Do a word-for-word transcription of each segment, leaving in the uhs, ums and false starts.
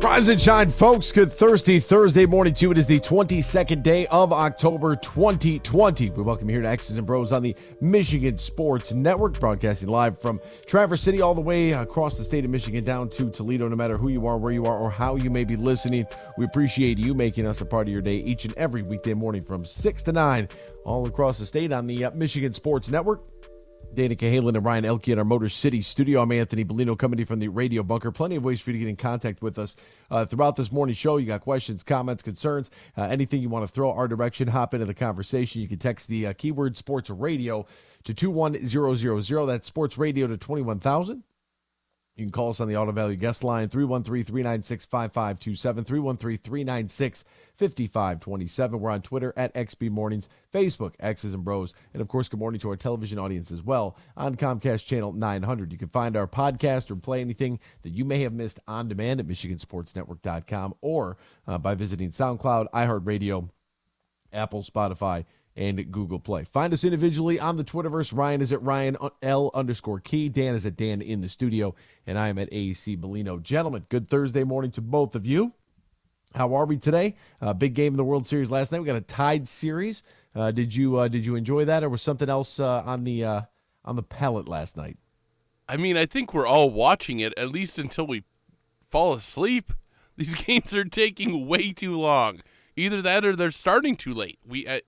Rise and shine, folks. Good Thursday, Thursday morning to you. It is the twenty-second day of October, twenty twenty. We welcome you here to X's and Bros on the Michigan Sports Network, broadcasting live from Traverse City all the way across the state of Michigan down to Toledo. No matter who you are, where you are, or how you may be listening, we appreciate you making us a part of your day each and every weekday morning from six to nine all across the state on the uh, Michigan Sports Network. Dana Cahalan and Ryan Elke in our Motor City studio. I'm Anthony Bellino coming to you from the Radio Bunker. Plenty of ways for you to get in contact with us uh, throughout this morning show. You got questions, comments, concerns, uh, anything you want to throw our direction, hop into the conversation. You can text the uh, keyword sports radio to two one zero zero zero. That's sports radio to twenty-one thousand. You can call us on the Auto Value guest line, three one three, three nine six, five five two seven, three one three, three nine six, five five two seven. We're on Twitter at X B Mornings, Facebook, X's and Bros, and of course, good morning to our television audience as well on Comcast Channel nine hundred. You can find our podcast or play anything that you may have missed on demand at Michigan Sports Network dot com or uh, by visiting SoundCloud, iHeartRadio, Apple, Spotify, and Google Play. Find us individually on the Twitterverse. Ryan is at Ryan L underscore Key. Dan is at Dan in the studio. And I am at A C Bellino. Gentlemen, good Thursday morning to both of you. How are we today? Uh, big game in the World Series last night. We got a tied series. Uh, did you uh, did you enjoy that, or was something else uh, on the uh, on the palette last night? I mean, I think we're all watching it, at least until we fall asleep. These games are taking way too long. Either that or they're starting too late. We... Uh,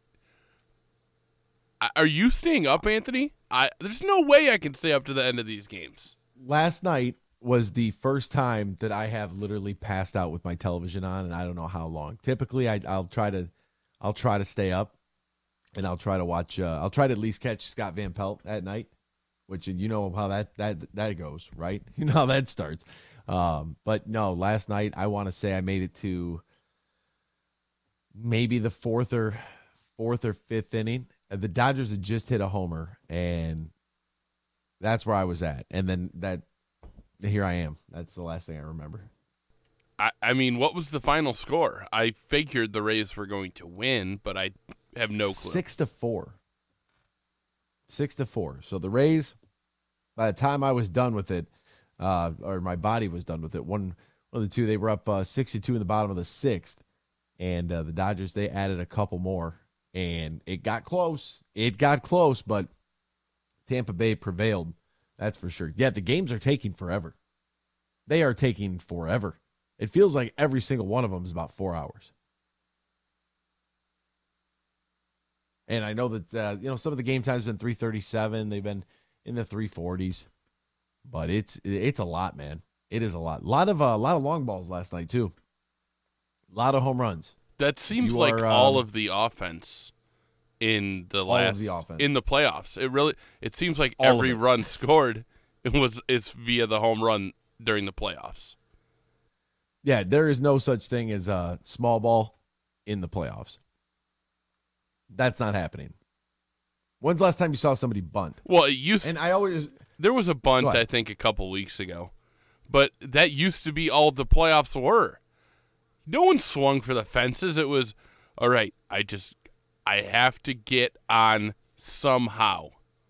Are you staying up, Anthony? I There's no way I can stay up to the end of these games. Last night was the first time that I have literally passed out with my television on, and I don't know how long. Typically, I, I'll try to, I'll try to stay up, and I'll try to watch. Uh, I'll try to at least catch Scott Van Pelt at night, which you know how that that that goes, right? You know how that starts. Um, but no, last night I want to say I made it to maybe the fourth or fourth or fifth inning. The Dodgers had just hit a homer, and that's where I was at. And then that, here I am. That's the last thing I remember. I, I mean, what was the final score? I figured the Rays were going to win, but I have no clue. Six to four. Six to four. So the Rays, by the time I was done with it, uh, or my body was done with it, one, one of the two, they were up uh, six to two in the bottom of the sixth. And uh, the Dodgers, they added a couple more. And it got close. It got close, but Tampa Bay prevailed. That's for sure. Yeah, the games are taking forever. They are taking forever. It feels like every single one of them is about four hours. And I know that uh, you know some of the game times have been three thirty-seven. They've been in the three forties, but it's it's a lot, man. It is a lot. A lot of a uh, lot of long balls last night too. A lot of home runs. That seems You like are, all um, of the offense in the all last of the offense. in the playoffs. It really it seems like All of every it. run scored it was it's via the home run during the playoffs. Yeah, there is no such thing as a small ball in the playoffs. That's not happening. When's the last time you saw somebody bunt? Well, it used And I always there was a Go bunt ahead. I think a couple weeks ago, but that used to be all the playoffs were. No one swung for the fences. It was, all right, I just, I have to get on somehow.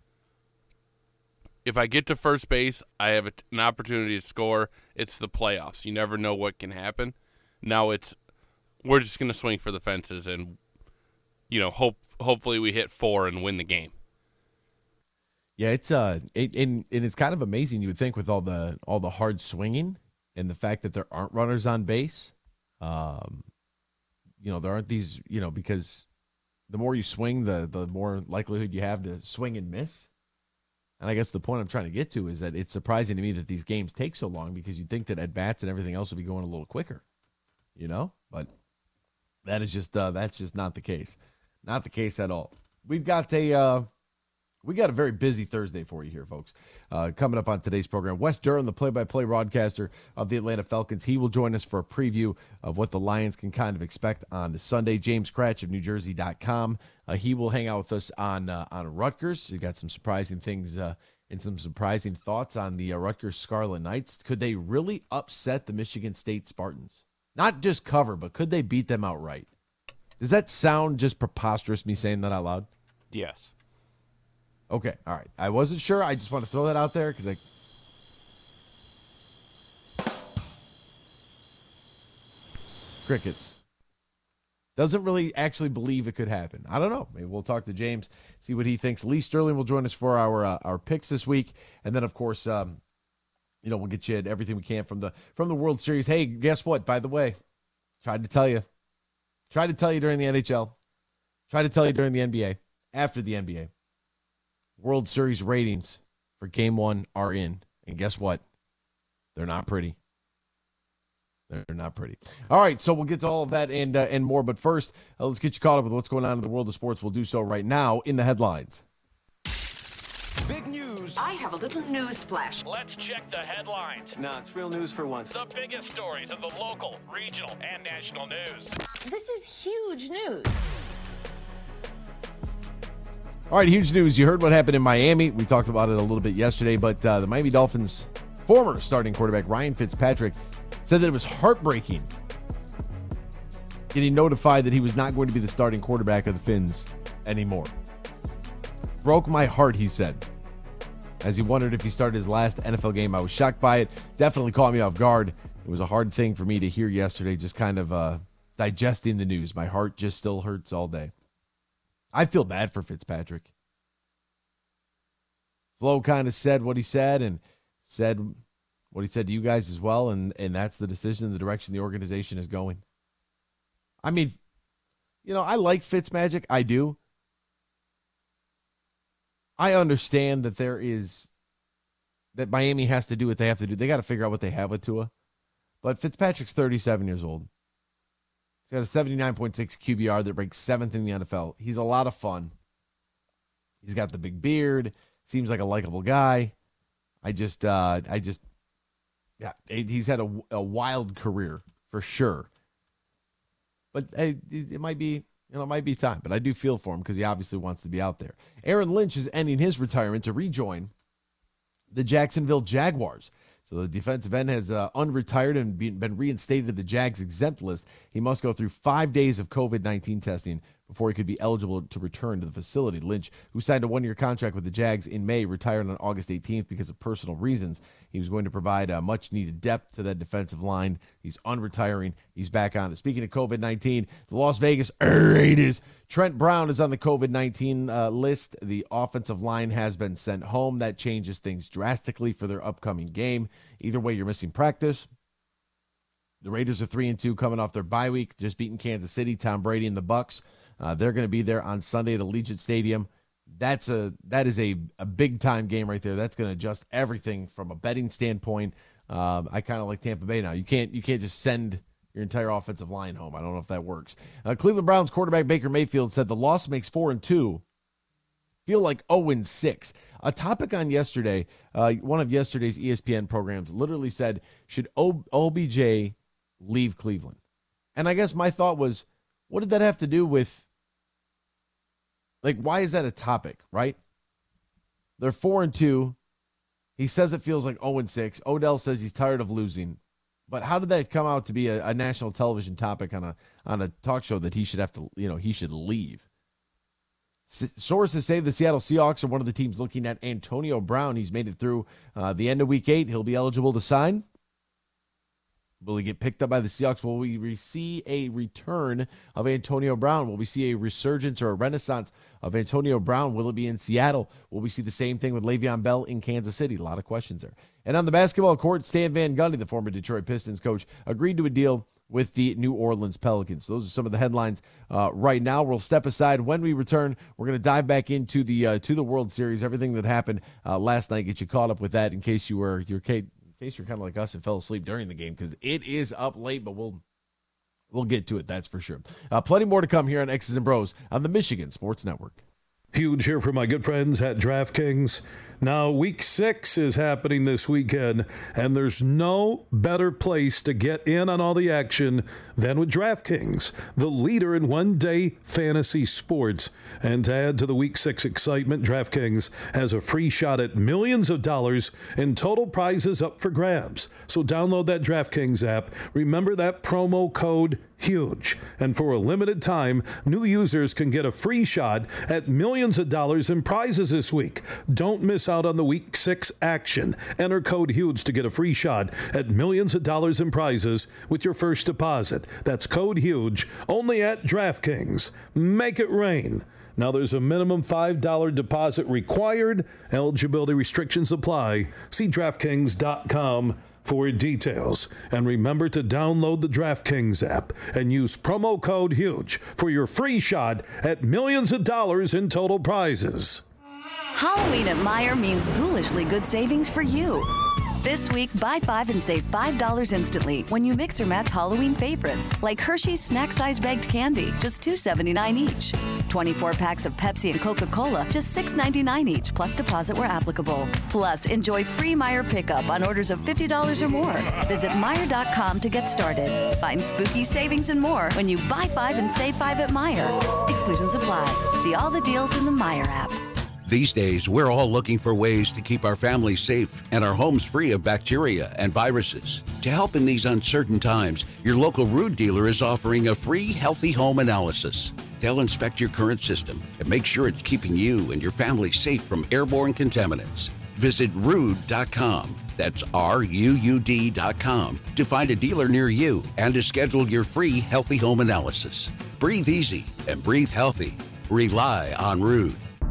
If I get to first base, I have a, an opportunity to score. It's the playoffs. You never know what can happen. Now it's, we're just going to swing for the fences and, you know, hope hopefully we hit four and win the game. Yeah, it's uh, it, and, and it's kind of amazing. You would think with all the all the hard swinging and the fact that there aren't runners on base, um, you know, there aren't these, you know, because the more you swing, the the more likelihood you have to swing and miss. And I guess the point I'm trying to get to is that it's surprising to me that these games take so long because you'd think that at bats and everything else would be going a little quicker, you know, but that is just uh, that's just not the case, not the case at all. We've got a. Uh, We got a very busy Thursday for you here, folks. Uh, coming up on today's program, Wes Durham, the play-by-play broadcaster of the Atlanta Falcons. He will join us for a preview of what the Lions can kind of expect on Sunday. James Cratch of New Jersey dot com. Uh, he will hang out with us on uh, on Rutgers. He got some surprising things uh, and some surprising thoughts on the uh, Rutgers Scarlet Knights. Could they really upset the Michigan State Spartans? Not just cover, but could they beat them outright? Does that sound just preposterous, me saying that out loud? Yes. Okay, all right. I wasn't sure. I just want to throw that out there because I. Crickets. Doesn't really actually believe it could happen. I don't know. Maybe we'll talk to James, see what he thinks. Lee Sterling will join us for our uh, our picks this week, and then of course, um, you know, we'll get you everything we can from the from the World Series. Hey, guess what? By the way, tried to tell you, tried to tell you during the N H L, tried to tell you during the N B A, after the N B A. World Series ratings for Game One are in, and guess what? They're not pretty. They're not pretty. All right, so we'll get to all of that and uh, and more. But first, uh, let's get you caught up with what's going on in the world of sports. We'll do so right now in the headlines. Big news. I have a little news flash. Let's check the headlines. Nah, it's real news for once. The biggest stories of the local, regional, and national news. This is huge news. All right, huge news. You heard what happened in Miami. We talked about it a little bit yesterday, but uh, the Miami Dolphins' former starting quarterback, Ryan Fitzpatrick, said that it was heartbreaking getting notified that he was not going to be the starting quarterback of the Fins anymore. Broke my heart, he said, as he wondered if he started his last N F L game. I was shocked by it. Definitely caught me off guard. It was a hard thing for me to hear yesterday, just kind of uh, digesting the news. My heart just still hurts all day. I feel bad for Fitzpatrick. Flo kind of said what he said and said what he said to you guys as well, and, and that's the decision, the direction the organization is going. I mean, you know, I like Fitzmagic. I do. I understand that there is, that Miami has to do what they have to do. They got to figure out what they have with Tua. But Fitzpatrick's thirty-seven years old. He's got a seventy-nine point six Q B R that ranks seventh in the N F L. He's a lot of fun. He's got the big beard. Seems like a likable guy. I just, uh, I just, yeah, he's had a, a wild career for sure. But hey, it might be, you know, it might be time. But I do feel for him because he obviously wants to be out there. Aaron Lynch is ending his retirement to rejoin the Jacksonville Jaguars. So the defensive end has uh, unretired and been reinstated to the Jags exempt list. He must go through five days of covid nineteen testing before he could be eligible to return to the facility. Lynch, who signed a one-year contract with the Jags in May, retired on August eighteenth because of personal reasons. He was going to provide uh, much-needed depth to that defensive line. He's unretiring. He's back on it. Speaking of covid nineteen, the Las Vegas Raiders, Trent Brown is on the covid nineteen uh, list. The offensive line has been sent home. That changes things drastically for their upcoming game. Either way, you're missing practice. The Raiders are three and two coming off their bye week, just beating Kansas City, Tom Brady and the Bucs. Uh, they're going to be there on Sunday at Allegiant Stadium. That's a that is a, a big time game right there. That's going to adjust everything from a betting standpoint. Um, I kind of like Tampa Bay now. You can't you can't just send your entire offensive line home. I don't know if that works. Uh, Cleveland Browns quarterback Baker Mayfield said the loss makes four and two feel like oh and six. A topic on yesterday, uh, one of yesterday's E S P N programs literally said, should o- O B J leave Cleveland? And I guess my thought was, what did that have to do with, like, why is that a topic, right? They're four and two. He says it feels like oh and six. Odell says he's tired of losing. But how did that come out to be a, a national television topic on a on a talk show that he should have to, you know, he should leave? S- sources say the Seattle Seahawks are one of the teams looking at Antonio Brown. He's made it through uh, the end of week eight. He'll be eligible to sign. Will he get picked up by the Seahawks? Will we see a return of Antonio Brown? Will we see a resurgence or a renaissance of Antonio Brown? Will it be in Seattle? Will we see the same thing with Le'Veon Bell in Kansas City? A lot of questions there. And on the basketball court, Stan Van Gundy, the former Detroit Pistons coach, agreed to a deal with the New Orleans Pelicans. Those are some of the headlines uh, right now. We'll step aside. When we return, we're going to dive back into the uh, to the World Series, everything that happened uh, last night. Get you caught up with that in case you were your in case you're kind of like us and fell asleep during the game, because it is up late, but we'll we'll get to it. That's for sure. Uh, plenty more to come here on X's and Bros on the Michigan Sports Network. Huge here for my good friends at DraftKings. Now, week six is happening this weekend, and there's no better place to get in on all the action than with DraftKings, the leader in one-day fantasy sports. And to add to the week six excitement, DraftKings has a free shot at millions of dollars in total prizes up for grabs. So download that DraftKings app. Remember that promo code HUGE. And for a limited time, new users can get a free shot at millions of dollars in prizes this week. Don't miss out on the Week six action. Enter code HUGE to get a free shot at millions of dollars in prizes with your first deposit. That's code HUGE, only at DraftKings. Make it rain. Now there's a minimum five dollars deposit required. Eligibility restrictions apply. See DraftKings dot com for details. And remember to download the DraftKings app and use promo code HUGE for your free shot at millions of dollars in total prizes. Halloween at Meijer means ghoulishly good savings for you. This week, buy five and save five dollars instantly when you mix or match Halloween favorites like Hershey's snack-size bagged candy, just two seventy-nine each. twenty-four packs of Pepsi and Coca-Cola, just six ninety-nine each, plus deposit where applicable. Plus, enjoy free Meijer pickup on orders of fifty dollars or more. Visit Meijer dot com to get started. Find spooky savings and more when you buy five and save five at Meijer. Exclusions apply. See all the deals in the Meijer app. These days, we're all looking for ways to keep our families safe and our homes free of bacteria and viruses. To help in these uncertain times, your local Ruud dealer is offering a free Healthy Home analysis. They'll inspect your current system and make sure it's keeping you and your family safe from airborne contaminants. Visit Ruud dot com. That's R U U D dot com to find a dealer near you and to schedule your free Healthy Home analysis. Breathe easy and breathe healthy. Rely on Ruud.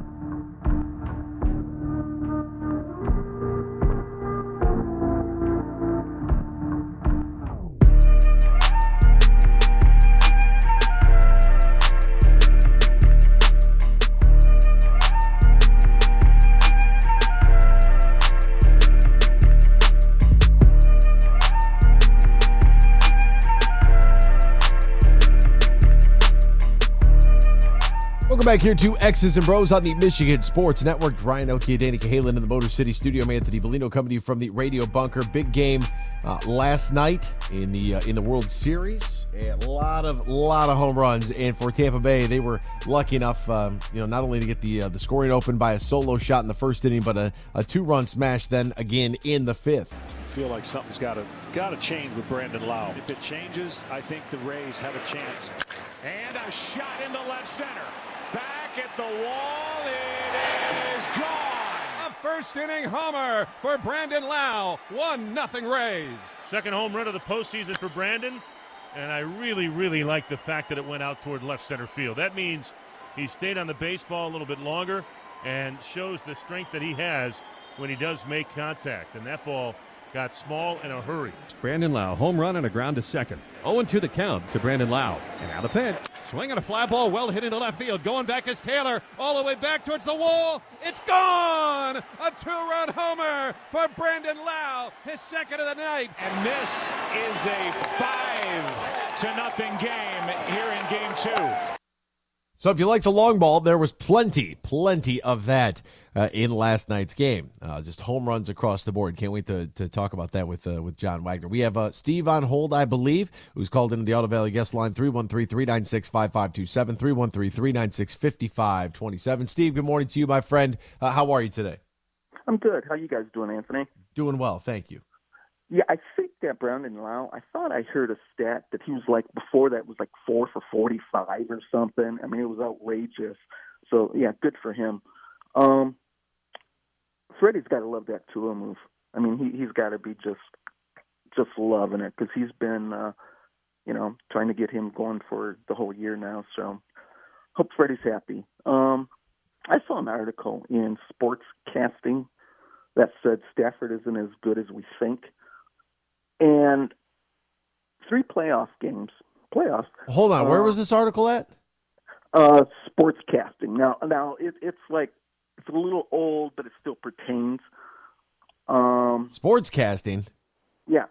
Welcome back here to X's and Bros on the Michigan Sports Network. Ryan Elkia, Danny Cahalan in the Motor City Studio. I'm Anthony Bellino coming to you from the Radio Bunker. Big game uh, last night in the uh, in the World Series. A lot of lot of home runs, and for Tampa Bay, they were lucky enough, um, you know, not only to get the uh, the scoring open by a solo shot in the first inning, but a, a two-run smash then again in the fifth. I feel like something's got to got to change with Brandon Lowe. If it changes, I think the Rays have a chance. And a shot into left center. Back at the wall, it is gone. A first inning homer for Brandon Lowe. One nothing Rays. Second home run of the postseason for Brandon, and I really, really like the fact that it went out toward left center field. That means he stayed on the baseball a little bit longer and shows the strength that he has when he does make contact. And that ball got small in a hurry. Brandon Lowe, home run and a ground to second. oh and two the count to Brandon Lowe. And now the pitch. Swinging a fly ball, well hit into left field. Going back is Taylor, all the way back towards the wall. It's gone! A two-run homer for Brandon Lowe, his second of the night. And this is a five to nothing game here in game two. So if you like the long ball, there was plenty, plenty of that uh, in last night's game. Uh, just home runs across the board. Can't wait to, to talk about that with uh, with John Wagner. We have uh, Steve on hold, I believe, who's called into the Auto Valley guest line, three one three, three nine six, five five two seven, three one three, three nine six, five five two seven. Steve, good morning to you, my friend. Uh, how are you today? I'm good. How you guys doing, Anthony? Doing well, thank you. Yeah, I think that Brandon Lowe, I thought I heard a stat that he was like, before that was like four for forty-five or something. I mean, it was outrageous. So, yeah, good for him. Um, Freddie's got to love that Tua move. I mean, he, he's got to be just just loving it because he's been, uh, you know, trying to get him going for the whole year now. So, hope Freddie's happy. Um, I saw an article in Sportscasting that said Stafford isn't as good as we think. And three playoff games. Playoffs. Hold on. Uh, where was this article at? Uh, Sportscasting. Now, now it, it's like it's a little old, but it still pertains. Um, Sportscasting. Yeah.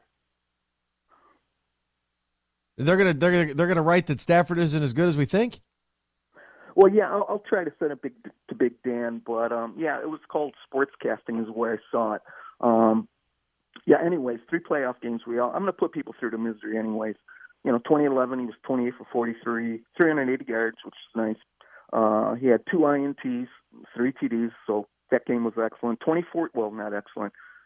They're gonna they're gonna they're gonna write that Stafford isn't as good as we think. Well, yeah, I'll, I'll try to send it big to Big Dan, but um, yeah, it was called Sportscasting is where I saw it. Um, Yeah, anyways, three playoff games. We all, I'm going to put people through the misery anyways. You know, twenty eleven, he was twenty-eight for forty-three, three hundred eighty yards, which is nice. Uh, he had two I N Ts, three T Ds, so that game was excellent. twenty-four, well, not excellent.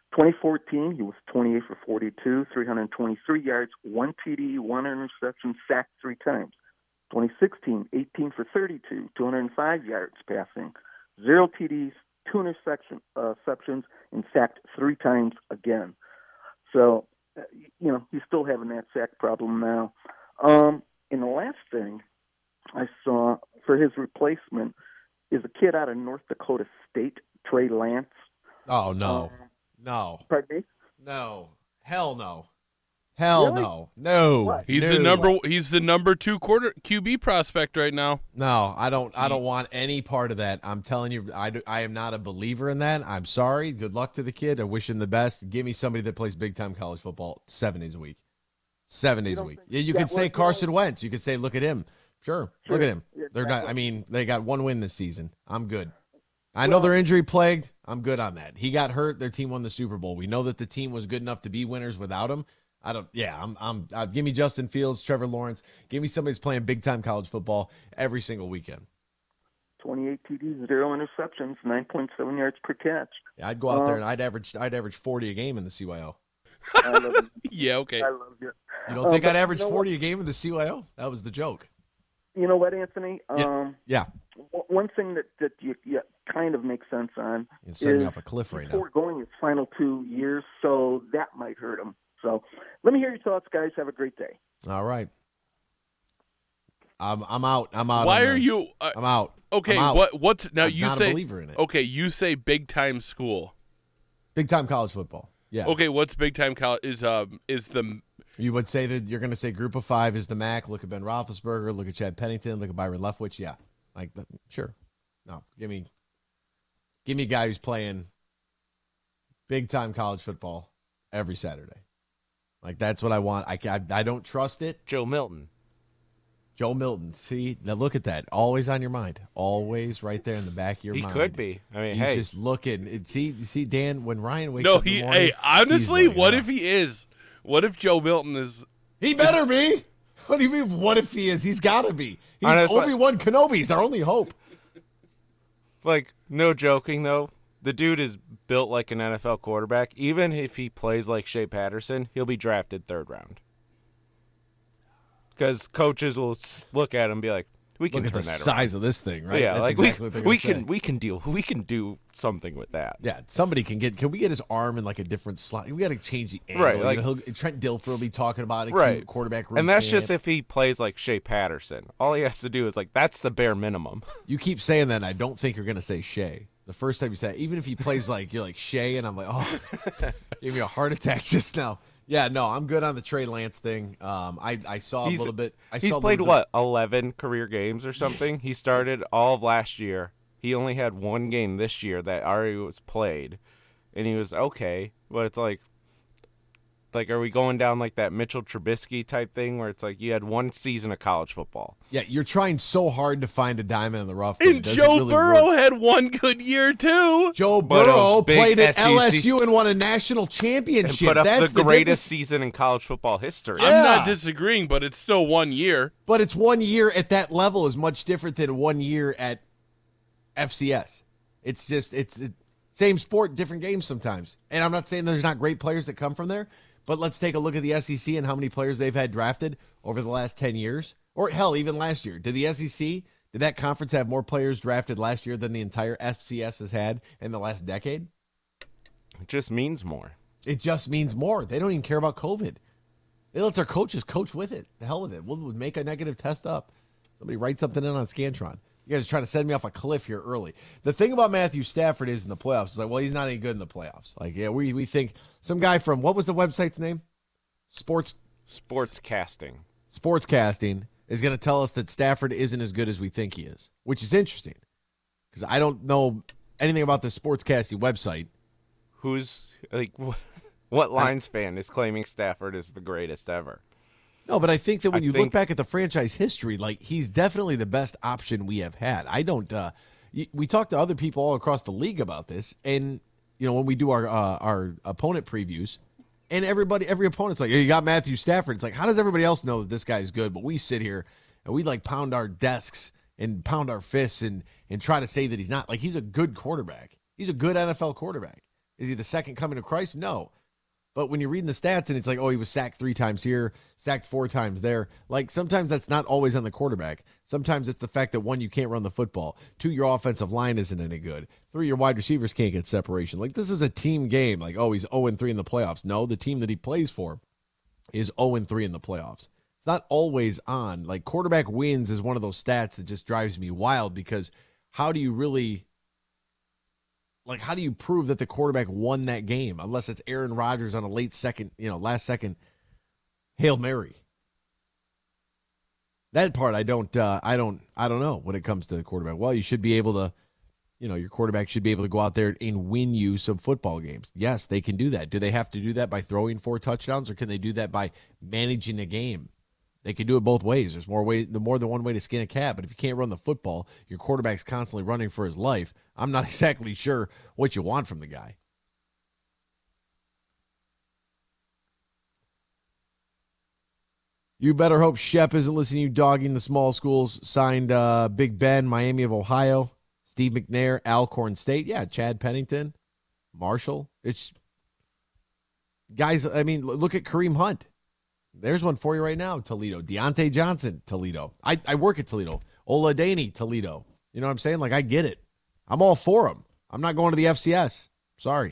twenty fourteen, he was twenty-eight for forty-two, three hundred twenty-three yards, one T D, one interception, sacked three times. twenty sixteen, eighteen for thirty-two, two hundred five yards passing, zero T Ds, two interception, uh, interceptions, and sacked three times again. So, uh, you know, he's still having that sack problem now. Um, and the last thing I saw for his replacement is a kid out of North Dakota State, Trey Lance. Oh, no. Um, no. Pardon me? No. Hell no. Hell Really? no. No. What? He's no. the number. He's the number two quarter Q B prospect right now. No, I don't. I don't want any part of that. I'm telling you, I, do, I am not a believer in that. I'm sorry. Good luck to the kid. I wish him the best. Give me somebody that plays big time college football seven days a week. Seven days a week. Yeah, you could say Carson Wentz. You could say, look at him. Sure, Sure. look at him. Yeah, They're not. exactly. I mean, they got one win this season. I'm good. I know they're injury plagued. I'm good on that. He got hurt. Their team won the Super Bowl. We know that the team was good enough to be winners without him. I don't. Yeah, I'm. I'm. Uh, give me Justin Fields, Trevor Lawrence. Give me somebody who's playing big time college football every single weekend. twenty-eight T Ds, zero interceptions, nine point seven yards per catch. Yeah, I'd go out Um, there and I'd average. I'd average forty a game in the C Y O. I love you. Yeah, okay. I love you. You don't Um, think but I'd average you know forty a game in the C Y O? That was the joke. You know what, Anthony? Yeah. Um, Yeah. w- One thing that, that you, you kind of makes sense on You're setting me is off a cliff right he's now. foregoing his final two years, so that might hurt him. So let me hear your thoughts, guys. Have a great day. All right. I'm. I'm out. I'm out. Why on are the- you? Uh, I'm out. Okay, I'm out. what? What's now? I'm you not a say believer in it. Okay, you say big time school. Big time college football. Yeah. Okay, what's big time college? Is um is the You would say that you're going to say Group of Five is the M A C. Look at Ben Roethlisberger. Look at Chad Pennington. Look at Byron Leftwich. Yeah, like the, sure. No, give me, give me a guy who's playing big time college football every Saturday. Like that's what I want. I I, I don't trust it. Joe Milton. Joe Milton. See, now look at that. Always on your mind. Always right there in the back of your He mind. could be. I mean, he's hey. just looking. It- See, see, Dan. When Ryan wakes no? up in He the morning, hey, honestly, he's like, what "Oh." if he is? What if Joe Milton is? He better be. What do you mean? What if he is? He's got to be. He's Honestly- Obi-Wan Kenobi. He's our only hope. Like, no joking, though. The dude is built like an N F L quarterback. Even if he plays like Shea Patterson, he'll be drafted third round. Because coaches will s- look at him and be like, we can Look at turn the that size around. of this thing, right? Yeah, That's like exactly we, what they're we gonna can say. we can deal we can do something with that. Yeah, somebody can get. Can we get his arm in like a different slot? We got to change the angle. Right, You like- know, he'll- Trent Dilfer will be talking about it. Right. Quarterback room And that's camp. just if he plays like Shea Patterson. All he has to do is like that's the bare minimum. You keep saying that, and I don't think you're going to say Shea. The first time you said, even if he plays like you're like Shea, and I'm like, oh, gave me a heart attack just now. Yeah, no, I'm good on the Trey Lance thing. Um, I I saw a He's- little bit. I he's saw a played little bit- what eleven career games or something. He started all of last year. He only had one game this year that already was played, and he was okay. But it's like, like, are we going down like that Mitchell Trubisky type thing where it's like you had one season of college football? Yeah, you're trying so hard to find a diamond in the rough. that it And doesn't Joe really Burrow work. had one good year too. Joe But a Burrow big played at S E C L S U and won a national And championship. put up That's the greatest difference. season in college football history. I'm Yeah. not disagreeing, but it's still one year. But it's one year at that level is much different than one year at F C S. It's just it's it, same sport, different games sometimes. And I'm not saying there's not great players that come from there, but let's take a look at the S E C and how many players they've had drafted over the last ten years, or hell, even last year. Did the S E C, did that conference have more players drafted last year than the entire F C S has had in the last decade? It just means more. It just means more. They don't even care about COVID. They let their coaches coach with it. The hell with it. We'll, we'll make a negative test up. Somebody write something in on Scantron. You guys are trying to send me off a cliff here early. The thing about Matthew Stafford is in the playoffs. It's like, well, he's not any good in the playoffs. Like, yeah, we we think some guy from, what was the website's name? Sports Sports casting. Sportscasting is going to tell us that Stafford isn't as good as we think he is, which is interesting because I don't know anything about the sportscasting website. Who's like wh- what Lions fan is claiming Stafford is the greatest ever? No, but I think that when I you look think- back at the franchise history, like he's definitely the best option we have had. I don't. Uh, y- we talked to other people all across the league about this, and you know when we do our uh, our opponent previews, and everybody, every opponent's like, hey, "You got Matthew Stafford." It's like, how does everybody else know that this guy is good? But we sit here and we like pound our desks and pound our fists and and try to say that he's not. Like he's a good quarterback. He's a good N F L quarterback. Is he the second coming of Christ? No. But when you're reading the stats and it's like, oh, he was sacked three times here, sacked four times there, like sometimes that's not always on the quarterback. Sometimes it's the fact that, one, you can't run the football. Two, your offensive line isn't any good. Three, your wide receivers can't get separation. Like, this is a team game. Like, oh, he's oh and three in the playoffs. No, the team that he plays for is oh and three in the playoffs. It's not always on. Like, quarterback wins is one of those stats that just drives me wild, because how do you really... Like, how do you prove that the quarterback won that game unless it's Aaron Rodgers on a late second, you know, last second Hail Mary? That part I don't, uh, I don't, I don't know when it comes to the quarterback. Well, you should be able to, you know, your quarterback should be able to go out there and win you some football games. Yes, they can do that. Do they have to do that by throwing four touchdowns, or can they do that by managing a game? They can do it both ways. There's more way, the more than one way to skin a cat. But if you can't run the football, your quarterback's constantly running for his life. I'm not exactly sure what you want from the guy. You better hope Shep isn't listening to you dogging the small schools. Signed uh, Big Ben, Miami of Ohio, Steve McNair, Alcorn State. Yeah, Chad Pennington, Marshall. It's guys. I mean, look at Kareem Hunt. There's one for you right now, Toledo. Deontay Johnson, Toledo. I, I work at Toledo. Oladaney, Toledo. You know what I'm saying? Like, I get it. I'm all for them. I'm not going to the F C S. Sorry.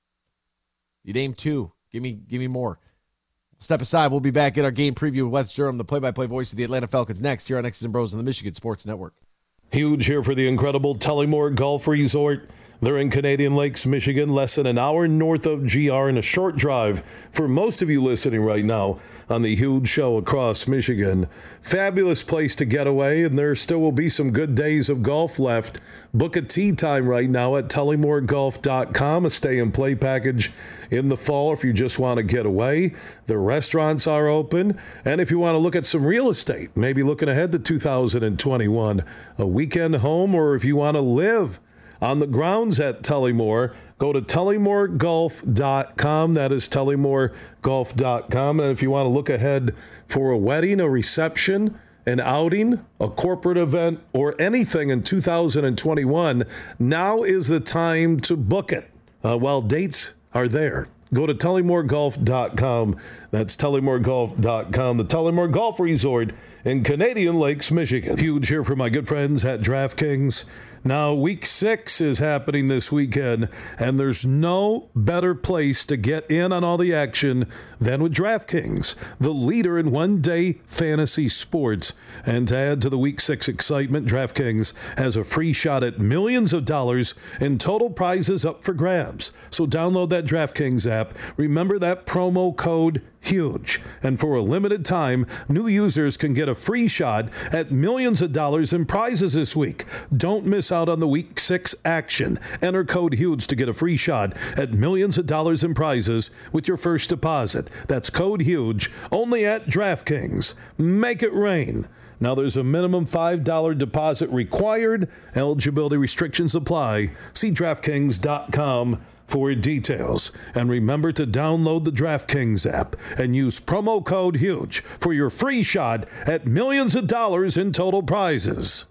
You name two. Give me give me more. Step aside. We'll be back at our game preview with Wes Durham, the play-by-play voice of the Atlanta Falcons, next here on X's and Bros on the Michigan Sports Network. Huge here for the incredible Tullymore Golf Resort. They're in Canadian Lakes, Michigan, less than an hour north of G R, and a short drive for most of you listening right now on the huge show across Michigan. Fabulous place to get away, and there still will be some good days of golf left. Book a tee time right now at tullymore golf dot com, a stay-and-play package in the fall if you just want to get away. The restaurants are open, and if you want to look at some real estate, maybe looking ahead to two thousand twenty-one, a weekend home, or if you want to live on the grounds at Tullymore, go to tullymore golf dot com. That is tullymore golf dot com. And if you want to look ahead for a wedding, a reception, an outing, a corporate event, or anything in two thousand twenty-one, now is the time to book it uh, while dates are there. Go to tullymore golf dot com. That's tullymore golf dot com, the Tullymore Golf Resort in Canadian Lakes, Michigan. Huge here for my good friends at DraftKings. Now, week six is happening this weekend, and there's no better place to get in on all the action than with DraftKings, the leader in one-day fantasy sports. And to add to the week six excitement, DraftKings has a free shot at millions of dollars in total prizes up for grabs. So download that DraftKings app. Remember that promo code HUGE. And for a limited time, new users can get a free shot at millions of dollars in prizes this week. Don't miss out on the week six action. Enter code HUGE to get a free shot at millions of dollars in prizes with your first deposit. That's code HUGE, only at DraftKings. Make it rain. Now there's a minimum five dollars deposit required. Eligibility restrictions apply. See DraftKings dot com for details. And remember to download the DraftKings app and use promo code HUGE for your free shot at millions of dollars in total prizes.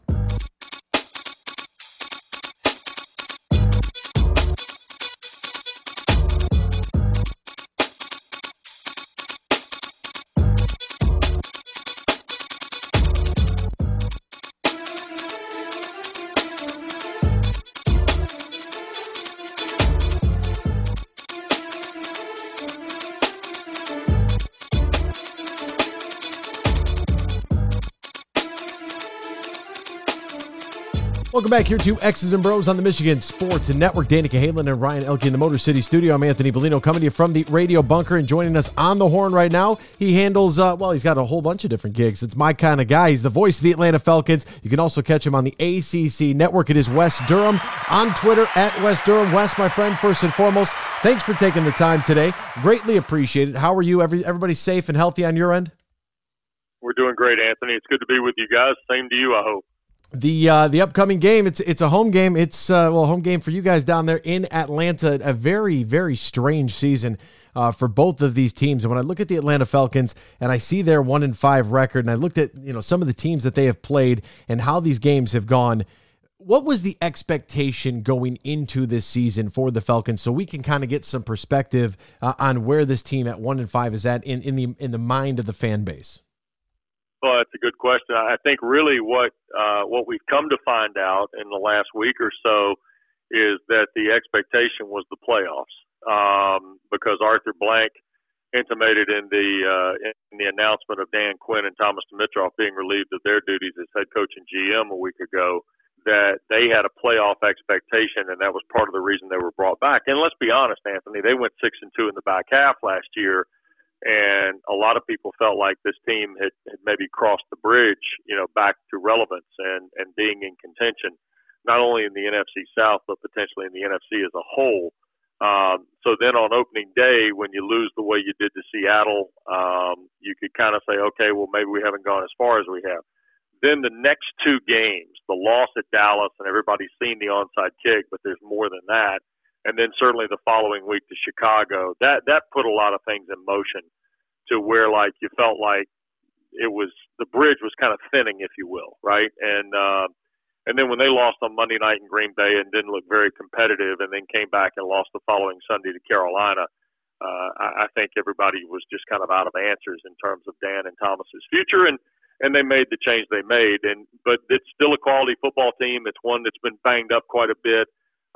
Welcome back here to X's and Bros on the Michigan Sports Network. Danica Halen and Ryan Elke in the Motor City studio. I'm Anthony Bellino coming to you from the radio bunker, and joining us on the horn right now, he handles, uh, well, he's got a whole bunch of different gigs. It's my kind of guy. He's the voice of the Atlanta Falcons. You can also catch him on the A C C Network. It is Wes Durham on Twitter, at Wes Durham. Wes, my friend, first and foremost, thanks for taking the time today. Greatly appreciated. How are you? Every, everybody safe and healthy on your end? We're doing great, Anthony. It's good to be with you guys. Same to you, I hope. The uh, the upcoming game, it's it's a home game. It's uh, well, a home game for you guys down there in Atlanta. A very, very strange season uh, for both of these teams. And when I look at the Atlanta Falcons and I see their one and five record, and I looked at you know some of the teams that they have played and how these games have gone, What was the expectation going into this season for the Falcons, so we can kind of get some perspective uh, on where this team at one and five is at in, in the in the mind of the fan base? Well, that's a good question. I think really what uh, what we've come to find out in the last week or so is that the expectation was the playoffs, um, because Arthur Blank intimated in the uh, in the announcement of Dan Quinn and Thomas Dimitroff being relieved of their duties as head coach and G M a week ago, that they had a playoff expectation, and that was part of the reason they were brought back. And let's be honest, Anthony, they went six and two in the back half last year, and a lot of people felt like this team had, had maybe crossed the bridge, you know, back to relevance and, and being in contention, not only in the N F C South, but potentially in the N F C as a whole. Um, so then on opening day, when you lose the way you did to Seattle, um, you could kind of say, okay, well, maybe we haven't gone as far as we have. Then the next two games, the loss at Dallas, and everybody's seen the onside kick, but there's more than that. And then certainly the following week to Chicago, that, that put a lot of things in motion to where, like, you felt like it was, the bridge was kind of thinning, if you will, right? And, uh, and then when they lost on Monday night in Green Bay and didn't look very competitive, and then came back and lost the following Sunday to Carolina, uh, I, I think everybody was just kind of out of answers in terms of Dan and Thomas's future. And, and they made the change they made. And but it's still a quality football team. It's one that's been banged up quite a bit.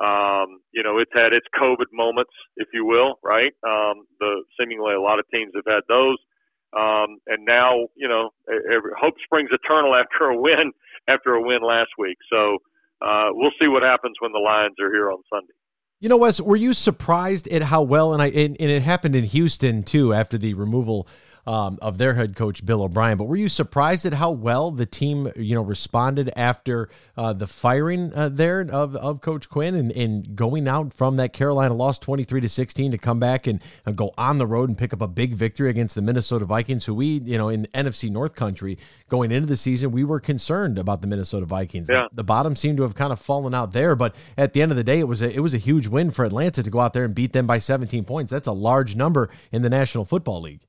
Um, you know, it's had its COVID moments, if you will, right? Um, the seemingly a lot of teams have had those. Um, and now, you know, every, hope springs eternal after a win, after a win last week. So uh, we'll see what happens when the Lions are here on Sunday. You know, Wes, were you surprised at how well, and I and, and it happened in Houston too after the removal um, of their head coach Bill O'Brien, but were you surprised at how well the team, you know, responded after uh, the firing uh, there of, of Coach Quinn and, and going out from that Carolina loss twenty-three to sixteen to come back and, and go on the road and pick up a big victory against the Minnesota Vikings, who we, you know, in N F C North country going into the season, we were concerned about the Minnesota Vikings. Yeah. The, the bottom seemed to have kind of fallen out there, but at the end of the day, it was a, it was a huge win for Atlanta to go out there and beat them by seventeen points. That's a large number in the National Football League.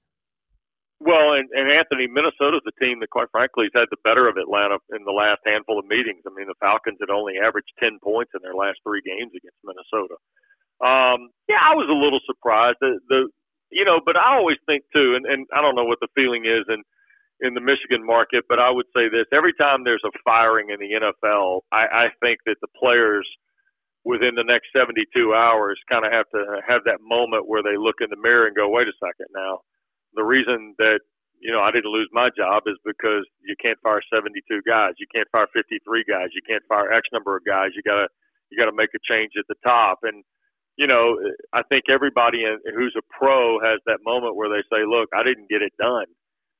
Well, and, and Anthony, Minnesota's a team that, quite frankly, has had the better of Atlanta in the last handful of meetings. I mean, the Falcons had only averaged ten points in their last three games against Minnesota. Um, yeah, I was a little surprised. The, the you know, but I always think too, and, and I don't know what the feeling is in in the Michigan market, but I would say this: every time there's a firing in the N F L, I, I think that the players within the next seventy-two hours kind of have to have that moment where they look in the mirror and go, "Wait a second now." The reason that, you know, I didn't lose my job is because you can't fire seventy-two guys. You can't fire fifty-three guys. You can't fire X number of guys. You gotta, you gotta make a change at the top. And, you know, I think everybody who's a pro has that moment where they say, look, I didn't get it done.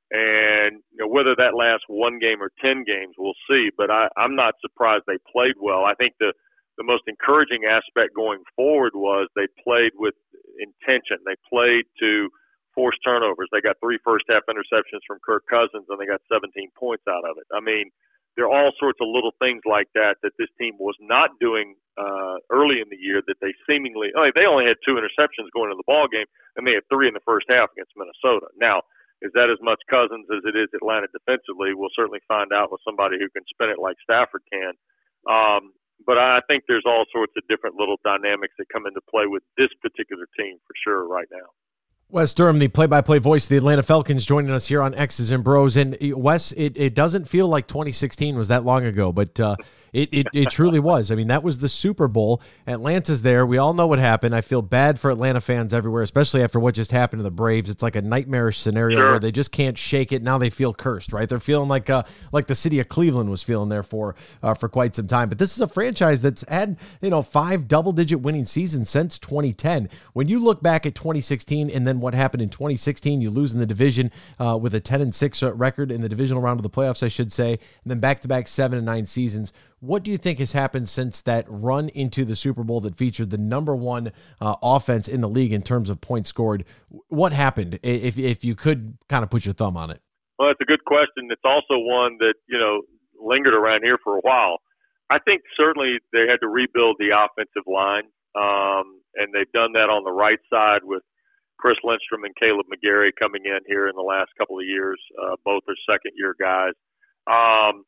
And, you know, whether that lasts one game or ten games, we'll see. But I, I'm not surprised they played well. I think the, the most encouraging aspect going forward was they played with intention. They played to forced turnovers. They got three first-half interceptions from Kirk Cousins, and they got seventeen points out of it. I mean, there are all sorts of little things like that that this team was not doing uh, early in the year that they seemingly I mean, they only had two interceptions going into the ball game, and they had three in the first half against Minnesota. Now, is that as much Cousins as it is Atlanta defensively? We'll certainly find out with somebody who can spin it like Stafford can. Um, but I think there's all sorts of different little dynamics that come into play with this particular team for sure right now. Wes Durham, the play-by-play voice of the Atlanta Falcons, joining us here on X's and Bros. And Wes, it, it doesn't feel like twenty sixteen was that long ago, but uh, it, it it truly was. I mean, that was the Super Bowl. Atlanta's there. We all know what happened. I feel bad for Atlanta fans everywhere, especially after what just happened to the Braves. It's like a nightmarish scenario sure. where they just can't shake it. Now they feel cursed, right? They're feeling like uh, like the city of Cleveland was feeling there for uh, for quite some time. But this is a franchise that's had, you know, five double-digit winning seasons since twenty ten. When you look back at twenty sixteen and then what happened in twenty sixteen, you lose in the division uh, with a ten and six record in the divisional round of the playoffs, I should say, and then back-to-back seven and nine seasons. What do you think has happened since that run into the Super Bowl that featured the number one uh, offense in the league in terms of points scored? What happened, if if you could kind of put your thumb on it? Well, it's a good question. It's also one that, you know, lingered around here for a while. I think certainly they had to rebuild the offensive line, um, and they've done that on the right side with Chris Lindstrom and Caleb McGarry coming in here in the last couple of years. Uh, both are second-year guys. Um,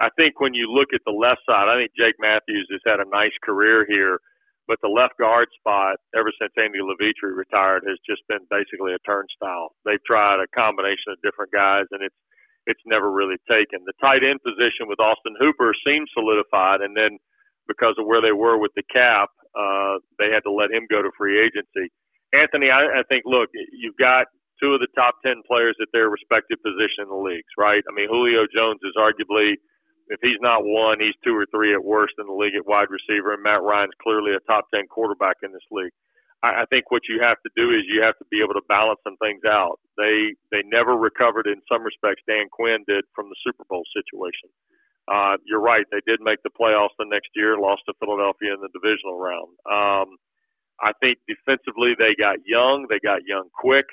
I think when you look at the left side, I think Jake Matthews has had a nice career here, but the left guard spot, ever since Andy Levitre retired, has just been basically a turnstile. They've tried a combination of different guys, and it's it's never really taken. The tight end position with Austin Hooper seems solidified, and then because of where they were with the cap, uh, they had to let him go to free agency. Anthony, I, I think, look, you've got two of the top ten players at their respective position in the leagues, right? I mean, Julio Jones is arguably, if he's not one, he's two or three at worst in the league at wide receiver, and Matt Ryan's clearly a top ten quarterback in this league. I, I think what you have to do is you have to be able to balance some things out. They they never recovered in some respects, Dan Quinn did, from the Super Bowl situation. Uh, you're right, they did make the playoffs the next year, lost to Philadelphia in the divisional round. Um, I think defensively they got young, they got young quick.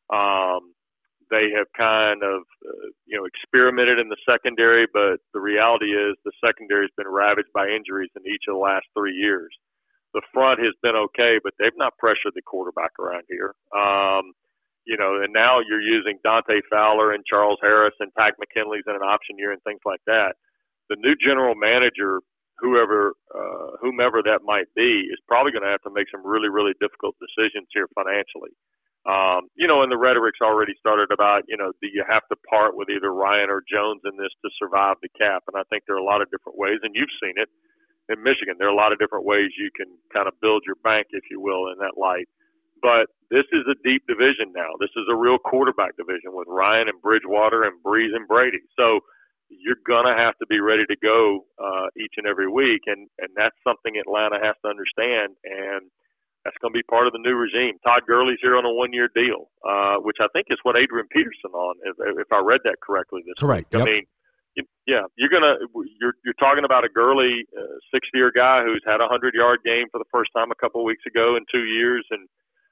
Um, They have kind of, uh, you know, experimented in the secondary, but the reality is the secondary has been ravaged by injuries in each of the last three years. The front has been okay, but they've not pressured the quarterback around here. Um, you know, and now you're using Dante Fowler and Charles Harris and Tack McKinley's in an option year and things like that. The new general manager, whoever, uh, whomever that might be, is probably going to have to make some really, really difficult decisions here financially. Um, you know, and the rhetoric's already started about, you know, do you have to part with either Ryan or Jones in this to survive the cap? And I think there are a lot of different ways, and you've seen it in Michigan. There are a lot of different ways you can kind of build your bank, if you will, in that light. But this is a deep division now. This is a real quarterback division with Ryan and Bridgewater and Breeze and Brady. So you're going to have to be ready to go uh, each and every week, and, and that's something Atlanta has to understand, and that's going to be part of the new regime. Todd Gurley's here on a one-year deal, uh, which I think is what Adrian Peterson on, if, if I read that correctly this Correct. week. Yep. I mean, you, yeah, you're gonna you're you're talking about a Gurley uh, sixth-year guy who's had a hundred-yard game for the first time a couple of weeks ago in two years, and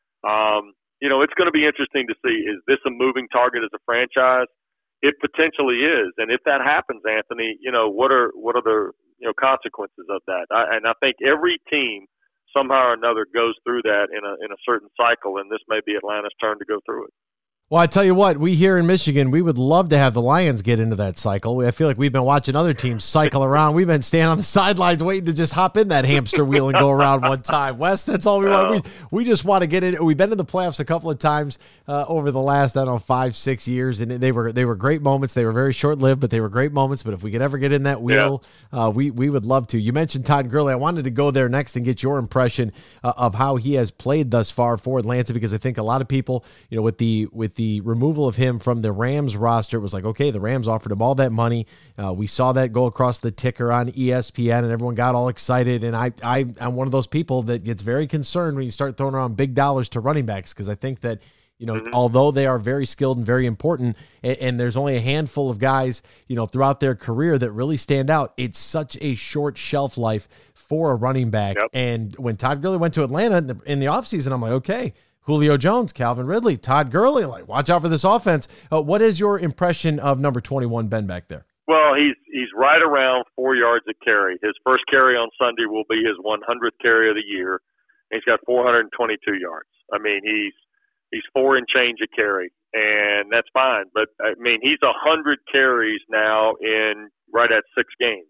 um, you know it's going to be interesting to see, is this a moving target as a franchise? It potentially is, and if that happens, Anthony, you know what are what are the you know consequences of that? I, and I think every team somehow or another goes through that in a in a certain cycle, and this may be Atlanta's turn to go through it. Well, I tell you what, we here in Michigan, we would love to have the Lions get into that cycle. I feel like we've been watching other teams cycle around. We've been standing on the sidelines waiting to just hop in that hamster wheel and go around one time. Wes, that's all we want. We, we just want to get in. We've been to the playoffs a couple of times uh, over the last, I don't know, five, six years, and they were they were great moments. They were very short-lived, but they were great moments. But if we could ever get in that wheel, yeah. uh, we, we would love to. You mentioned Todd Gurley. I wanted to go there next and get your impression uh, of how he has played thus far for Atlanta, because I think a lot of people, you know, with the with the removal of him from the Rams roster, it was like, okay, the Rams offered him all that money. Uh, we saw that go across the ticker on E S P N, and everyone got all excited. And I, I, I'm one of those people that gets very concerned when you start throwing around big dollars to running backs, because I think that, you know, mm-hmm. although they are very skilled and very important, and, and there's only a handful of guys, you know, throughout their career that really stand out, it's such a short shelf life for a running back. Yep. And when Todd Gurley went to Atlanta in the, in the offseason, I'm like, okay, Julio Jones, Calvin Ridley, Todd Gurley, like, watch out for this offense. Uh, what is your impression of number twenty-one, Ben, back there? Well, he's he's right around four yards a carry. His first carry on Sunday will be his one hundredth carry of the year. He's got four hundred twenty-two yards. I mean, he's he's four and change a carry, and that's fine. But, I mean, he's one hundred carries now in right at six games.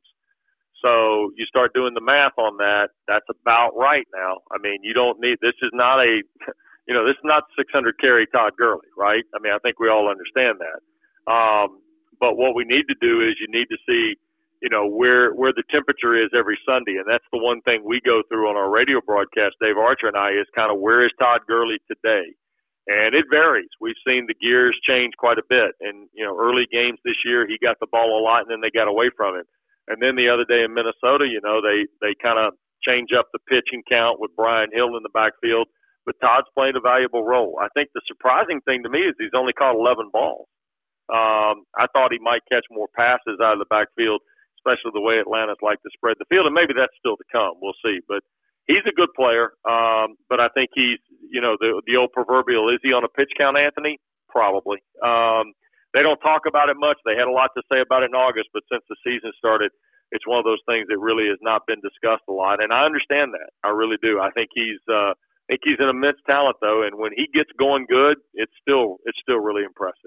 So you start doing the math on that, that's about right now. I mean, you don't need – this is not a – you know, this is not six hundred carry Todd Gurley, right? I mean, I think we all understand that. Um, but what we need to do is you need to see, you know, where where the temperature is every Sunday. And that's the one thing we go through on our radio broadcast, Dave Archer and I, is kind of where is Todd Gurley today? And it varies. We've seen the gears change quite a bit. And, you know, early games this year, he got the ball a lot and then they got away from him. And then the other day in Minnesota, you know, they, they kind of change up the pitching count with Brian Hill in the backfield. But Todd's played a valuable role. I think the surprising thing to me is he's only caught eleven balls. Um, I thought he might catch more passes out of the backfield, especially the way Atlanta's like to spread the field. And maybe that's still to come. We'll see. But he's a good player. Um, but I think he's, you know, the the old proverbial, is he on a pitch count, Anthony? Probably. Um, they don't talk about it much. They had a lot to say about it in August, but since the season started, it's one of those things that really has not been discussed a lot. And I understand that. I really do. I think he's uh, – I think he's an immense talent, though, and when he gets going good, it's still it's still really impressive.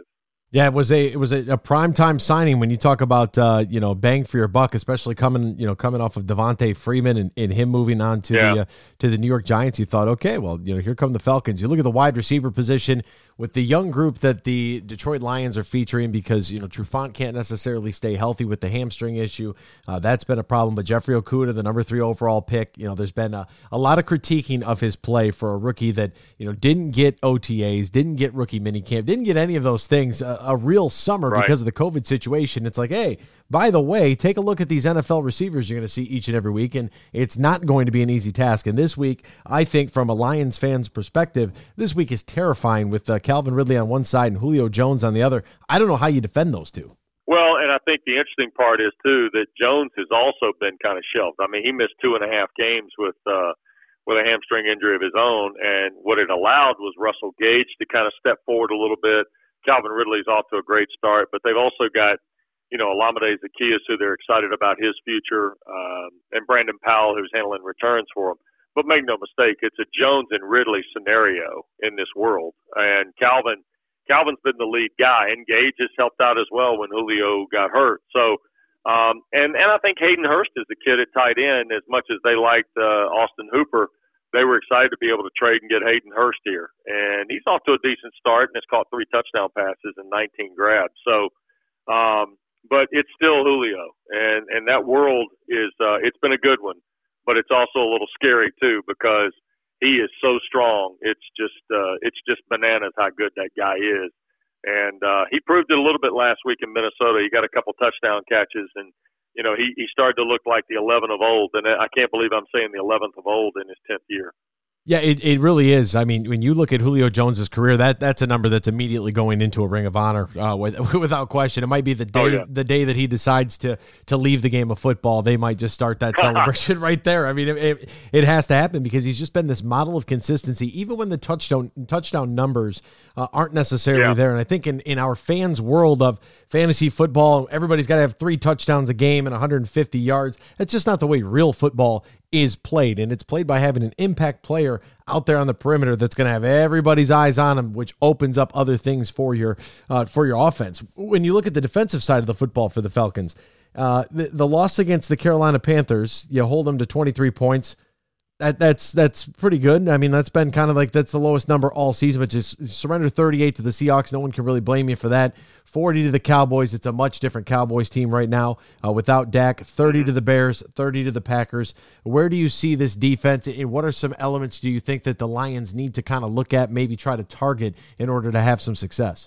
Yeah, it was a it was a, a primetime signing when you talk about uh, you know bang for your buck, especially coming you know coming off of Devontae Freeman and, and him moving on to yeah. the uh, to the New York Giants. You thought, okay, well you know here come the Falcons. You look at the wide receiver position with the young group that the Detroit Lions are featuring because you know Trufant can't necessarily stay healthy with the hamstring issue. Uh, that's been a problem. But Jeffrey Okudah, the number three overall pick, you know there's been a, a lot of critiquing of his play for a rookie that you know didn't get O T As, didn't get rookie minicamp, didn't get any of those things. Uh, a real summer right. because of the COVID situation. It's like, hey, by the way, take a look at these N F L receivers you're going to see each and every week, and it's not going to be an easy task. And this week, I think from a Lions fan's perspective, this week is terrifying with uh, Calvin Ridley on one side and Julio Jones on the other. I don't know how you defend those two. Well, and I think the interesting part is, too, that Jones has also been kind of shelved. I mean, he missed two and a half games with uh, with a hamstring injury of his own, and what it allowed was Russell Gage to kind of step forward a little bit. Calvin Ridley's off to a great start, but they've also got, you know, Olamide Zaccheaus, who they're excited about his future, um, and Brandon Powell, who's handling returns for him. But make no mistake, it's a Jones and Ridley scenario in this world. And Calvin, Calvin's been the lead guy, and Gage has helped out as well when Julio got hurt. So, um, and, and I think Hayden Hurst is the kid at tight end. As much as they liked uh, Austin Hooper, they were excited to be able to trade and get Hayden Hurst here. And he's off to a decent start and has caught three touchdown passes and nineteen grabs. So, um, but it's still Julio. And, and that world is, uh, it's been a good one, but it's also a little scary too, because he is so strong. It's just, uh, it's just bananas how good that guy is. And, uh, he proved it a little bit last week in Minnesota. He got a couple touchdown catches, and, you know, he, he started to look like the eleven of old, and I can't believe I'm saying the eleventh of old in his tenth year. Yeah, it, it really is. I mean, when you look at Julio Jones's career, that that's a number that's immediately going into a Ring of Honor uh, with, without question. It might be the day oh, yeah. the day that he decides to to leave the game of football. They might just start that celebration right there. I mean, it, it, it has to happen because he's just been this model of consistency, even when the touchdown touchdown numbers uh, aren't necessarily yeah. there. And I think in, in our fans' world of fantasy football, everybody's got to have three touchdowns a game and one hundred fifty yards. That's just not the way real football is played, and it's played by having an impact player out there on the perimeter that's going to have everybody's eyes on him, which opens up other things for your uh, for your offense. When you look at the defensive side of the football for the Falcons, uh, the, the loss against the Carolina Panthers, you hold them to twenty-three points. That that's that's pretty good. I mean, that's been kind of like that's the lowest number all season, but just surrender thirty-eight to the Seahawks. No one can really blame you for that. forty to the Cowboys. It's a much different Cowboys team right now uh, without Dak. thirty to the Bears, thirty to the Packers. Where do you see this defense, and what are some elements do you think that the Lions need to kind of look at, maybe try to target in order to have some success?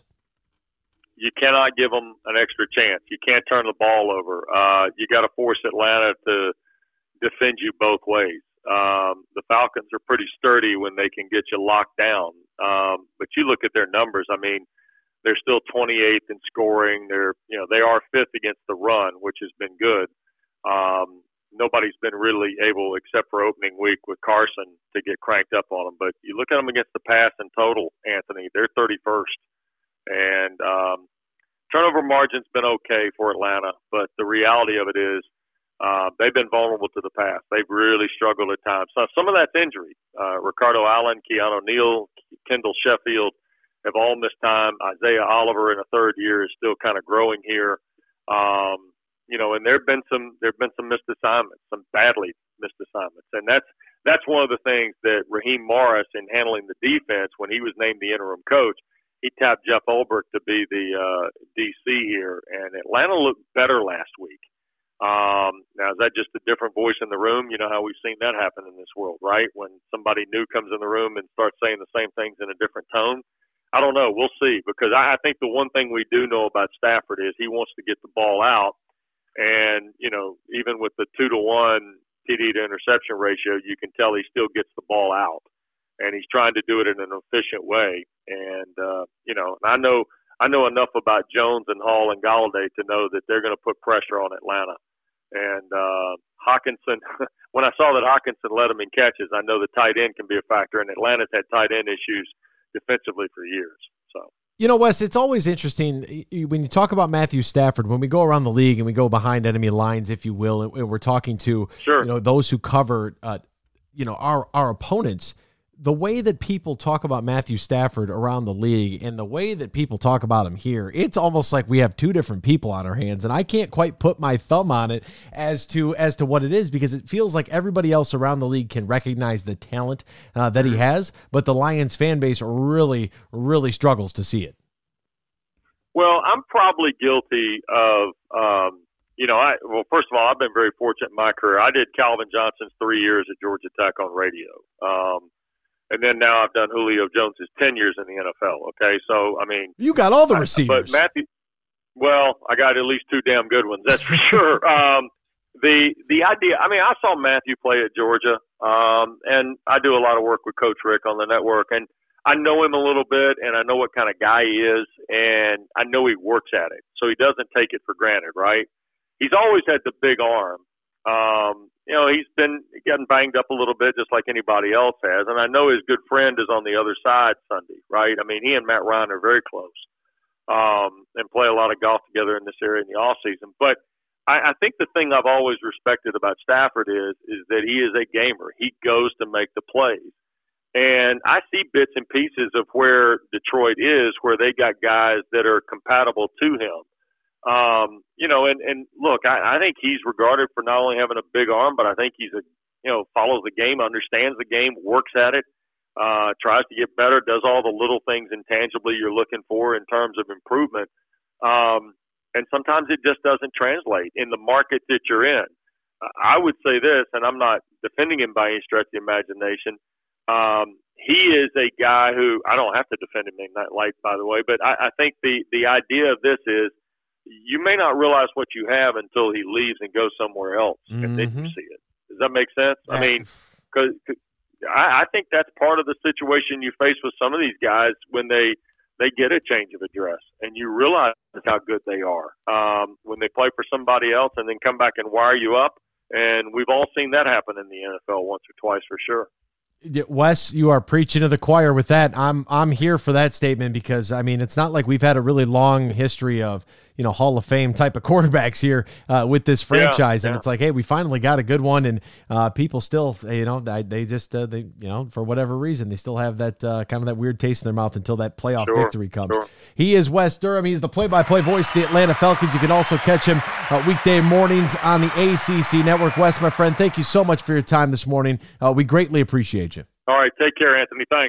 You cannot give them an extra chance. You can't turn the ball over. Uh, you got to force Atlanta to defend you both ways. Um, the Falcons are pretty sturdy when they can get you locked down. Um, but you look at their numbers. I mean, they're still twenty-eighth in scoring. They're, you know, they are fifth against the run, which has been good. Um, nobody's been really able, except for opening week with Carson, to get cranked up on them. But you look at them against the pass in total, Anthony, they're thirty-first. And um, turnover margin's been okay for Atlanta, but the reality of it is, Uh, they've been vulnerable to the pass. They've really struggled at times. So some of that's injury. Uh, Ricardo Allen, Keanu Neal, Kendall Sheffield have all missed time. Isaiah Oliver in a third year is still kind of growing here. Um, you know, and there've been some there've been some missed assignments, some badly missed assignments, and that's that's one of the things that Raheem Morris, in handling the defense when he was named the interim coach, he tapped Jeff Ulbrich to be the uh, D C here, and Atlanta looked better last week. Um, now, is that just a different voice in the room? You know how we've seen that happen in this world, right? When somebody new comes in the room and starts saying the same things in a different tone. I don't know. We'll see, because I, I think the one thing we do know about Stafford is he wants to get the ball out. And, you know, even with the two to one T D to interception ratio, you can tell he still gets the ball out. And he's trying to do it in an efficient way. And, uh, you know, I know I know enough about Jones and Hall and Galladay to know that they're going to put pressure on Atlanta. And uh, Hawkinson, when I saw that Hawkinson led them in catches, I know the tight end can be a factor. And Atlanta's had tight end issues defensively for years. So, you know, Wes, it's always interesting when you talk about Matthew Stafford, when we go around the league and we go behind enemy lines, if you will, and we're talking to, sure. you know, those who cover, uh, you know, our, our opponents. the way that people talk about Matthew Stafford around the league and the way that people talk about him here, it's almost like we have two different people on our hands, and I can't quite put my thumb on it as to as to what it is, because it feels like everybody else around the league can recognize the talent uh, that he has, but the Lions fan base really, really struggles to see it. Well, I'm probably guilty of, um, you know, I well, first of all, I've been very fortunate in my career. I did Calvin Johnson's three years at Georgia Tech on radio. Um, And then now I've done Julio Jones's ten years in the N F L. Okay, so I mean, you got all the I, receivers. But Matthew, well, I got at least two damn good ones. That's for sure. Um, the the idea. I mean, I saw Matthew play at Georgia, um, and I do a lot of work with Coach Rick on the network, and I know him a little bit, and I know what kind of guy he is, and I know he works at it, so he doesn't take it for granted, right? He's always had the big arm. Um, you know, he's been getting banged up a little bit just like anybody else has. And I know his good friend is on the other side Sunday, right? I mean, he and Matt Ryan are very close um, and play a lot of golf together in this area in the off season. But I, I think the thing I've always respected about Stafford is, is that he is a gamer. He goes to make the plays. And I see bits and pieces of where Detroit is, where they got guys that are compatible to him. Um, you know, and, and look, I, I think he's regarded for not only having a big arm, but I think he's a, you know, follows the game, understands the game, works at it, uh, tries to get better, does all the little things intangibly you're looking for in terms of improvement. Um, and sometimes it just doesn't translate in the market that you're in. I would say this, and I'm not defending him by any stretch of the imagination. Um, he is a guy who, I don't have to defend him in that light, by the way, but I, I think the, the idea of this is, you may not realize what you have until he leaves and goes somewhere else, mm-hmm. and then you see it. Does that make sense? Yeah. I mean, because I, I think that's part of the situation you face with some of these guys when they they get a change of address, and you realize how good they are um, when they play for somebody else and then come back and wire you up. And we've all seen that happen in the N F L once or twice for sure. Wes, you are preaching to the choir with that. I'm I'm here for that statement because, I mean, it's not like we've had a really long history of, you know, Hall of Fame type of quarterbacks here uh, with this franchise. Yeah, and yeah. It's like, hey, we finally got a good one. And uh, people still, you know, they, they just, uh, they, you know, for whatever reason, they still have that uh, kind of that weird taste in their mouth until that playoff sure, victory comes. Sure. He is Wes Durham. He's the play-by-play voice of the Atlanta Falcons. You can also catch him uh, weekday mornings on the A C C Network. Wes, my friend, thank you so much for your time this morning. Uh, we greatly appreciate you. All right. Take care, Anthony. Thanks.